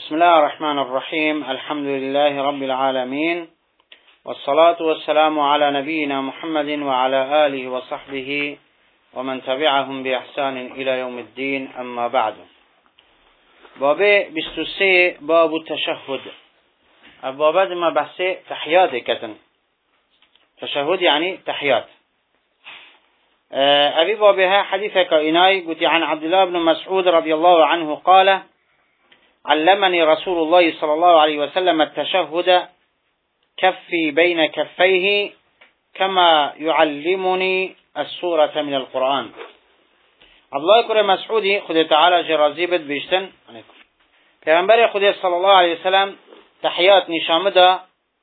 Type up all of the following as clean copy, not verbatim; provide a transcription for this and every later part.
بسم الله الرحمن الرحيم. الحمد لله رب العالمين، والصلاة والسلام على نبينا محمد وعلى آله وصحبه ومن تبعهم بإحسان إلى يوم الدين. أما بعد. باب 23 باب التشهد. الباب ما بحث تحيات كتن. تشهد يعني تحيات. أبي بابها حديث كائناي قلت عن عبد الله بن مسعود رضي الله عنه قال: علمني رسول الله صلى الله عليه وسلم التشهد كفي بين كفيه كما يعلمني السورة من القرآن. عبد الله بن مسعود خد تعالى جرازيبت بيشتن پیغمبر خدا صلى الله عليه وسلم تحيات نشامده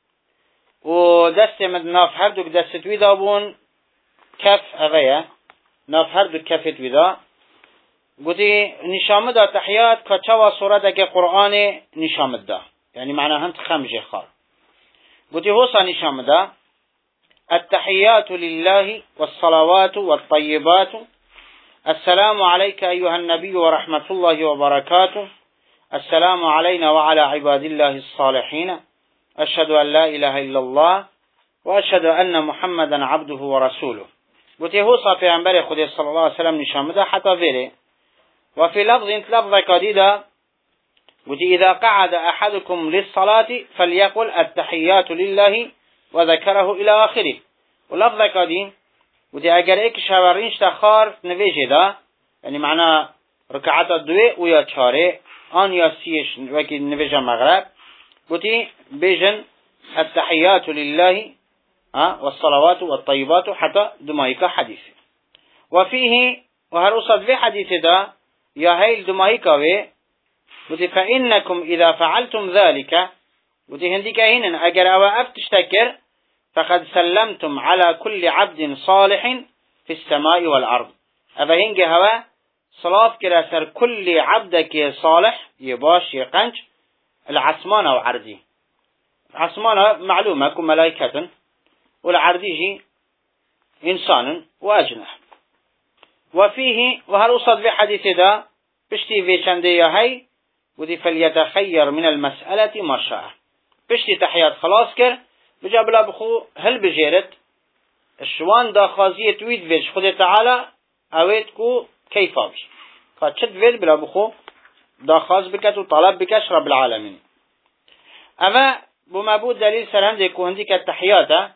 و دست مد ناف هر دو دست ویدا بون کف اوه ناف هر دو کفت ویدا گوتی نشامده تحیات که چوا سورته که قرآن نشامده یعنی معنی هنت خمجه خواه گوتی حوصا نشامده التحيات لله والصلوات والطيبات السلام عليك أيها النبي ورحمة الله وبركاته السلام علينا وعلى عباد الله الصالحين أشهد أن لا إله إلا الله وأشهد أن محمدا عبده ورسوله. قلت هو صافي عنبري خدي صلى الله عليه وسلم نشامده حتى فيري. وفي لفظ لفظ كديدة قلت إذا قعد أحدكم للصلاة فليقل التحيات لله وذكره إلى آخره. ولفظ كدين قلت أجر إيك شوارينش تخار نويجه ده يعني معنى ركعات الدوي ويا چاره آن يا سيش وكي نويجه مغرب قلت بيجن التحيات لله والصلوات والطيبات حتى دمائك حديث. وفيه وهرصد في حديث ده يا هيل دمائك قلت فإنكم إذا فعلتم ذلك قلت هنديك هنا أجر أو أفتشتكر فقد سلمتم على كل عبد صالح في السماء والأرض. أفهنج هوا صلاف كراسر كل عبدك صالح يباش يقنج العسمان وعرضي. العسمان معلومة كم ملائكة والعرضي إنسان وأجنح. وفيه وهرصد في حديث ده بشتي في شندية هاي ودي فليتخير من المسألة ما شاء. بشتي تحيات خلاص كر بجاب لا بخو هل بجيرت الشوان دا خازية ويد فيج خد تعالى اويتكو كيفا بش فاتشد فيد بلا بخو دا خاز بكت وطلب بكش رب العالمين. اما بمبود دليل سرهنده كو هنديك التحيات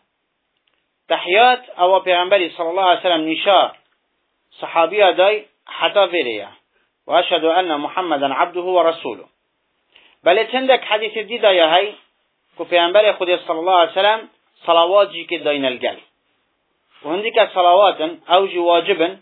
تحيات او پیغمبر صلى الله عليه وسلم نشاء صحابية داي حتى فيريا واشهد ان محمدا عبده ورسوله. بل تندك حديث دي دا يا هاي کو پیامبر خدا صلی الله علیه وسلم صلوات جی که داین الگل و هندی که صلوات اوج واجبن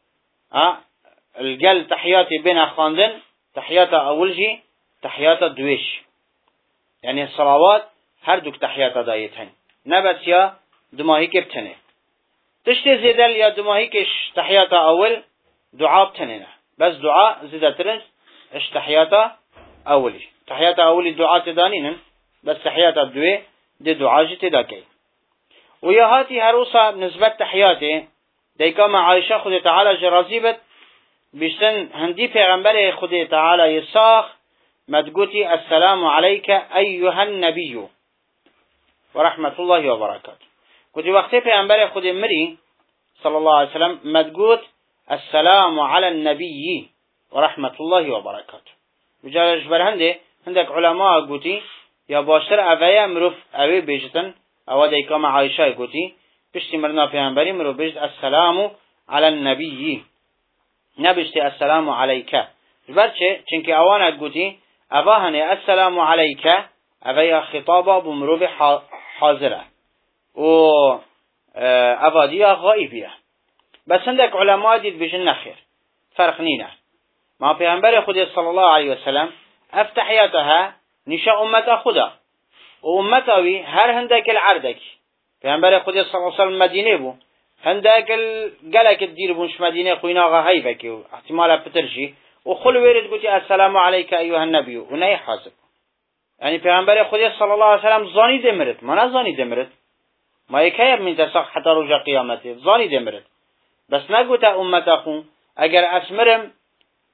الگل تحیات بین خواندن تحیات اول جی تحیات دویش یعنی صلوات هر دو تحیات دایتن نبت یا دماهی که بتنه تشت زیدل یا دماهی که تحیات اول دعا بتنه بس دعا زیده ترنس اش تحیات اولی تحیات اولی دعا تدانینن بس تحيات الدوي دي دعاجي تداكي. ويهاتي هروسا نسبة تحياته ديكا مع عائشة خد تعالى جرازيبت بيشتن هندي پیغمبر خد تعالى يساخ مدقوتي السلام عليك أيها النبي ورحمة الله وبركاته. قلت وقتي پیغمبر خد مري صلى الله عليه وسلم مدقوت السلام على النبي ورحمة الله وبركاته. بجال جبر هندك علماء قلتي یا باشتر اوه مروف اوه بیجتن اوه دیکام عایشه گوتی پشتی مرنا پیانبری مروف بیجت السلام علی النبی نبشتی السلام علیکه برچه چنکه اوانت گوتی اوه هنه السلام علیکه اوه یا خطابه بمروف حاضره و اوه دیا غائبیه بس هندک علماء دید بیجن نخیر فرق نینه ما پیانبر خود صلی الله علیه وسلم افتحیاتها نشاء امت خدا و امتاوی هر هندک العردك پیامبر خدا صلی الله علیه وسلم مدینه بو هندک گلک دیر بونش مدینه خوینا غایبه و احتمال پترشی و خل ورد گوتی السلام علیک ایها النبی و نه حاسب یعنی پیامبر خدا صلی الله علیه وسلم زانی دمرت ما نه زانی دمرت ما یکی من تسخ حتی رجع قیامت زانی دمرت بس نگوت امت خو اگر اسمرم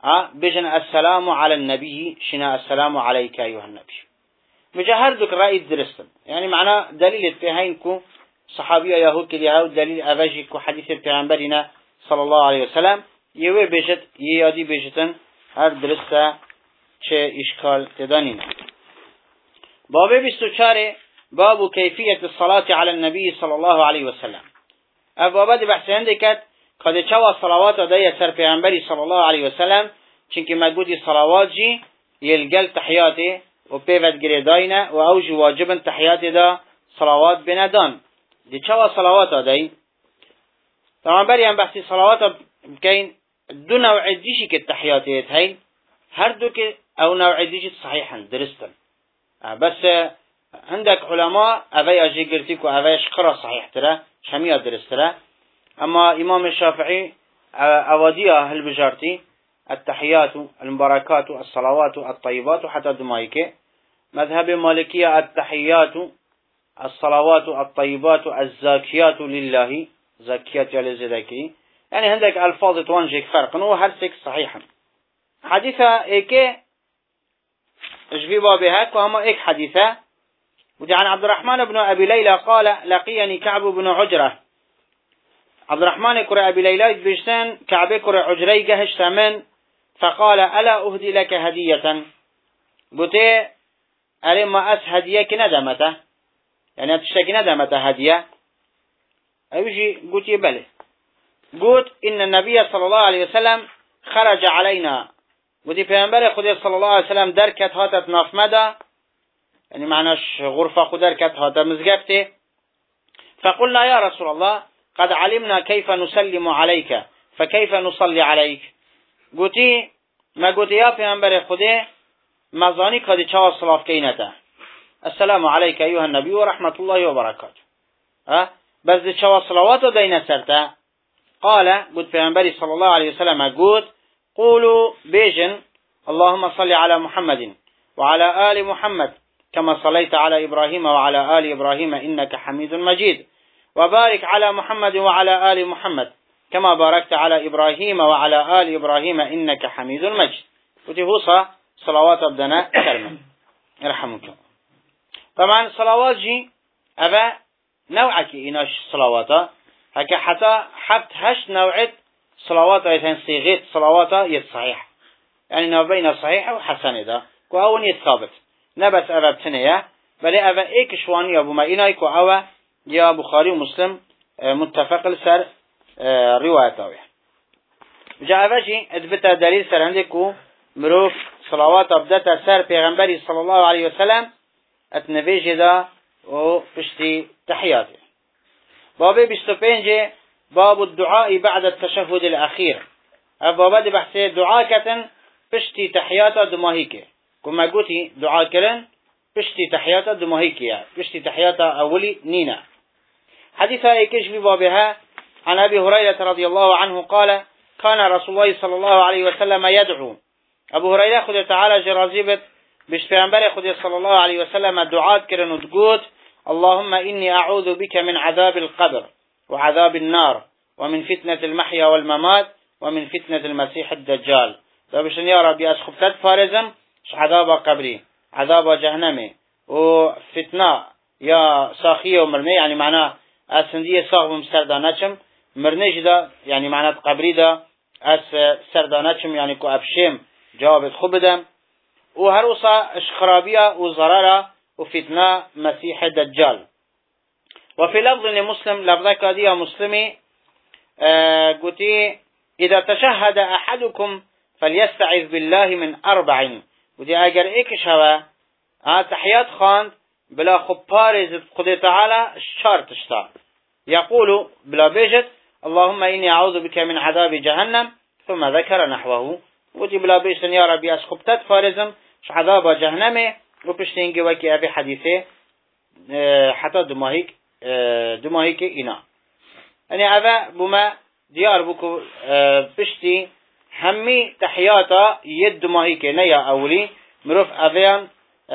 بجن السلام على النبي شنا السلام عليك أيها النبي بجهر دك رأي درستن يعني معناه دليل التهينكو صحابي يهود كليها ودليل أفاجيكو حديث البيغمبرنا صلى الله عليه وسلم يوي بيجت يادي بيجتن هر درسته چه إشكال تدانين باب 24 باب كيفية الصلاة على النبي صلى الله عليه وسلم أبوابات بحث عندك قد چوا صلوات داية سر پیغمبری صلى الله عليه وسلم چنك مقودي صلوات جي يلقل تحياته و پیوت گردائنا و اوج واجبا تحياته دا صلوات بندان دي چوا صلوات داي طبعا بري هم بحثي صلوات بكين دو نوع ديشي كالتحياته هاي هر دو كي او نوع ديشي صحيحا درستن بس عندك علماء اوي اجي قرتيك و اوي شقرا صحيح ترى شمية درسترا اما امام الشافعي اوادية هالبجارتي التحيات المباركات الصلوات الطيبات حتى دمائك مذهب مالكية التحيات الصلوات الطيبات الزاكيات لله زاكيات يالي زدكي يعني عندك الفاظ توانجيك فرق نو هر سك صحيحا حديثة ايكي اجبيبا بهاك وهما ايك حديثة ودي عن عبد الرحمن بن ابي ليلى قال لقيني كعب بن عجرة عبد الرحمن كرة ابي ليلى بيجتان كعب كرة عجري جهش من فقال ألا أهدي لك هدية قلت ألي ما أس هديك ندمته يعني تشتكي ندمته هدية أيجي قلت بلي قلت إن النبي صلى الله عليه وسلم خرج علينا قلت پیغمبر خدا صلى الله عليه وسلم دركت هاتت نافمدا يعني معناش غرفة خود دركت هاتت مزقبته فقلنا يا رسول الله قد علمنا كيف نسلم عليك فكيف نصلي عليك قلتي ما قلتي يا پیغمبر خدا مزاني قد چوا صلاف كينته السلام عليك أيها النبي ورحمة الله وبركاته بس دي چوا صلوات دينا سرته قال قلت پیغمبر صلى الله عليه وسلم قلت قولوا بيجن اللهم صل على محمد وعلى آل محمد كما صليت على إبراهيم وعلى آل إبراهيم إنك حميد مجيد وبارك على محمد وعلى آل محمد كما باركت على إبراهيم وعلى آل إبراهيم إنك حميد مجيد وتهوصى صلوات أبدنا كرما يرحمك طبعا صلوات جي أبا نوعك إناش صلواتا هكا حتى حبت هش نوعت صلوات أيضا صيغة صلوات يتصحيح يعني نوع بين صحيح وحسن ده كوهون يتثابت نبس أبا بتنية بل أبا إيك شواني أبو ما إنايك وأوا يا بخاري ومسلم متفق لسر روايته جاء فاشي اثبت دليل سر عندكو مروف صلوات أبدت سر پیغمبري صلى الله عليه وسلم اتنفيج دا وبشتي تحياته بابي 25 باب الدعاء بعد التشهد الأخير بابا دي بحثي دعاء كتن بشتي تحياته دماهيك كما قلتي دعاء كلن بشتي تحياته دماهيك يعني بشتي تحياته أولي نينا حديثة ايكش ببابها عن أبي هريرة رضي الله عنه قال كان رسول الله صلى الله عليه وسلم يدعو أبو هريرة خذ تعالى جرازيبت بشفيانبر خذ صلى الله عليه وسلم دعاء كرن وتقول اللهم إني أعوذ بك من عذاب القبر وعذاب النار ومن فتنة المحيا والممات ومن فتنة المسيح الدجال فبشن يا ربي أسخبتت فارزم عذاب قبري عذاب جهنمي وفتنة يا ساخية ومرمي يعني معناه أسندية صاغ بمسرداناتشم مرنيش دا يعني معناه قبري دا أس سرداناتشم يعني كو أبشيم جواب خوب دم وهروسا اشخرابية وزرارة وفتنة مسيح الدجال وفي لفظ لمسلم لفظك دي مسلمي قلتي إذا تشهد أحدكم فليستعذ بالله من 4 ودي أجر إيكش هوا تحيات خان بلا خبار قد تعالى الشرط اشتا يقول بلا بيجت اللهم إني أعوذ بك من عذاب جهنم ثم ذكر نحوه ودي بلا بيجت يا ربي أسخبتت فارزم عذاب جهنم وبشتينجي وكي أبي حديثه حتى دماهيك إنا يعني أبا بما ديار بكو بشتي همي تحياتا يد دماهيك نيا أولي مروف أبيان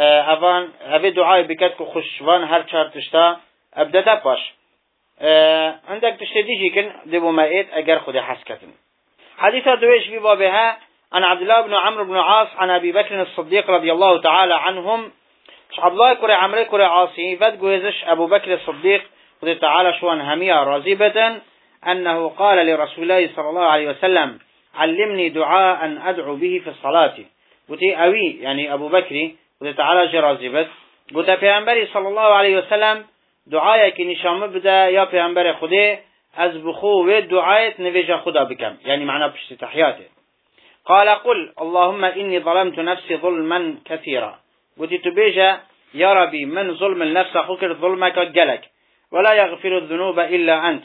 أبي دعاء بكتكو خشوان هر چار تشتا أبدأ باش عندك تشتديجي كن دبو مائت أجر خود حسكتن حديثة دويش ببابها عن عبد الله بن عمرو بن عاص عن أبي بكر الصديق رضي الله تعالى عنهم. عبد الله كري عمرو كري عاصي فدقوزش أبو بكر الصديق رضي تعالى شوان همية رازبة أنه قال لرسول الله صلى الله عليه وسلم علمني دعاء أدعو به في الصلاة. قلت أوي يعني أبو بكر رضي تعالى جرازبة قلت پیغمبر صلى الله عليه وسلم دعايك نشام بدا يا پیغمبر خدا از بخو و دعايت نویج خدا بكم يعني معنى بشت تحياته. قال قل اللهم إني ظلمت نفسي ظلما كثيرا. قلت تبيجا يا ربي من ظلم النفس خكر ظلمك قلك ولا يغفر الذنوب إلا أنت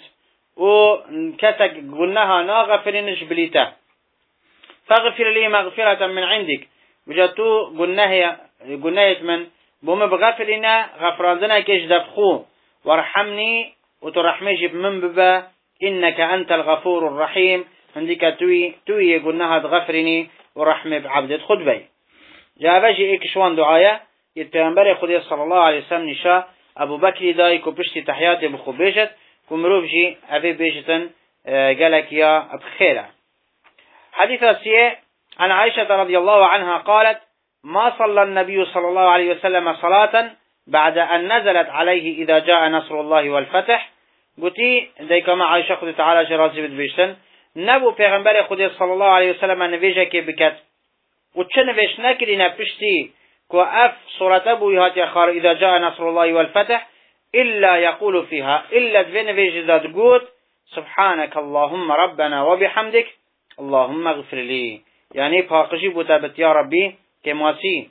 وكتك قلناها ناغفر نجبليته فاغفر لي مغفرة من عندك وجدتو قلناها من بوم بغفرنا غفراننا كيش دفخو وارحمني وترحميش من ببا إنك أنت الغفور الرحيم عندك توي قلناها تغفرني ورحمة بعبدت خد بي جابجي اكشوان دعايا يتبنبري خدي صلى الله عليه وسلم نشاء أبو بكر دايكو بشتي تحياتي بخو بيجت كمروفجي أبي بيجتن قالك يا بخيرة. حديث السيء عن عائشة رضي الله عنها قالت ما صلى النبي صلى الله عليه وسلم صلاة بعد أن نزلت عليه إذا جاء نصر الله والفتح. قلتي ديكما عائشة خدي تعالى جرازي بيجتن نبو پیغمبر خدي صلى الله عليه وسلم نویجه که بکت و چه نویش نکرینه پشتی که اف صورت بویهات اخار اذا جاء نصر الله والفتح إلا يقول فيها إلا دوی نویجه داد قوت سبحانك اللهم ربنا وبحمدك اللهم اغفر لي يعني پاقشی بوتابت یا ربی کماسی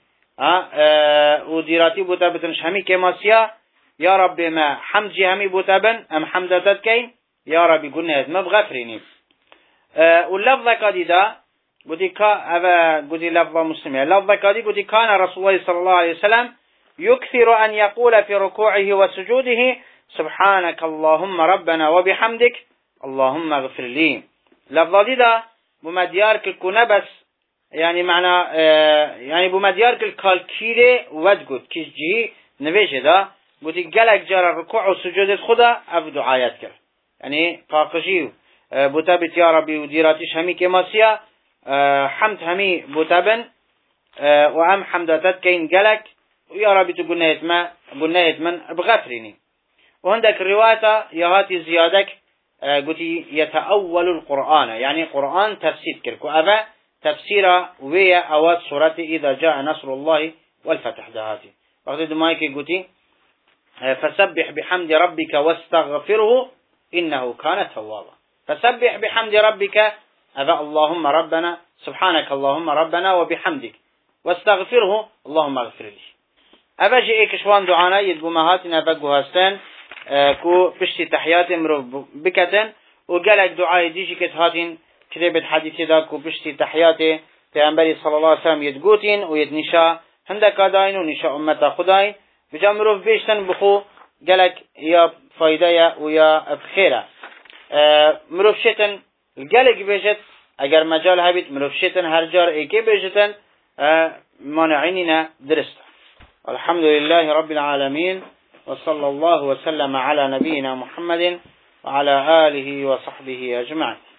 و دیراتی بوتابتنش همی کماسیا یا ربی ما حمدی همی بوتابن ام حمدتت کین یا ربی قلنا ما بغفرینی. واللفظة كاديدا قدي لفظة مسلمة لفظة كادي قدي كان رسول الله صلى الله عليه وسلم يكثر أن يقول في ركوعه وسجوده سبحانك اللهم ربنا وبحمدك اللهم اغفر لي. لفظة ديدا بمديار كالكنبس يعني معنى يعني بمديار كالكالكيري ودقود كيس جي نويش دا قدي قلق جار الركوع والسجود خدا أفدو آيات كر يعني قاقشيو بوتابت يا ربي وديراتيش همي كماسيا حمد همي بوتابن وام حمداتت كين قلك ويا ربي تقولنا من بغفريني. وعندك الرواية يهاتي زيادك قلتي يتأول القرآن يعني قرآن تفسير كركو أبا تفسير ويا أوات سورة إذا جاء نصر الله والفتح دهاتي وقت دمائك قلتي فسبح بحمد ربك واستغفره إنه كان توابا. فسبح بحمد ربك أبا اللهم ربنا سبحانك اللهم ربنا وبحمدك واستغفره اللهم اغفر لي. أبا جئك شوان دعانا يدبومهاتنا بقو هستان كو بشتي تحيات مروف بكتن وقالك دعاء ديجي كتهاتين كتابة حديثي دا كو بشتي تحياتي پیغمبر صلى الله عليه وسلم يدقوتين ويدنشا هندك داين ونشا أمتا خداين بجا مروف بيشتن بخو قالك يا فايدة ويا بخيرة. مروف شتن القلق بيجت اگر مجال هبيت مروف شتن هر جار ايكي بيجتن مانعيننا درست. الحمد لله رب العالمين وصلى الله وسلم على نبينا محمد وعلى آله وصحبه أجمعين.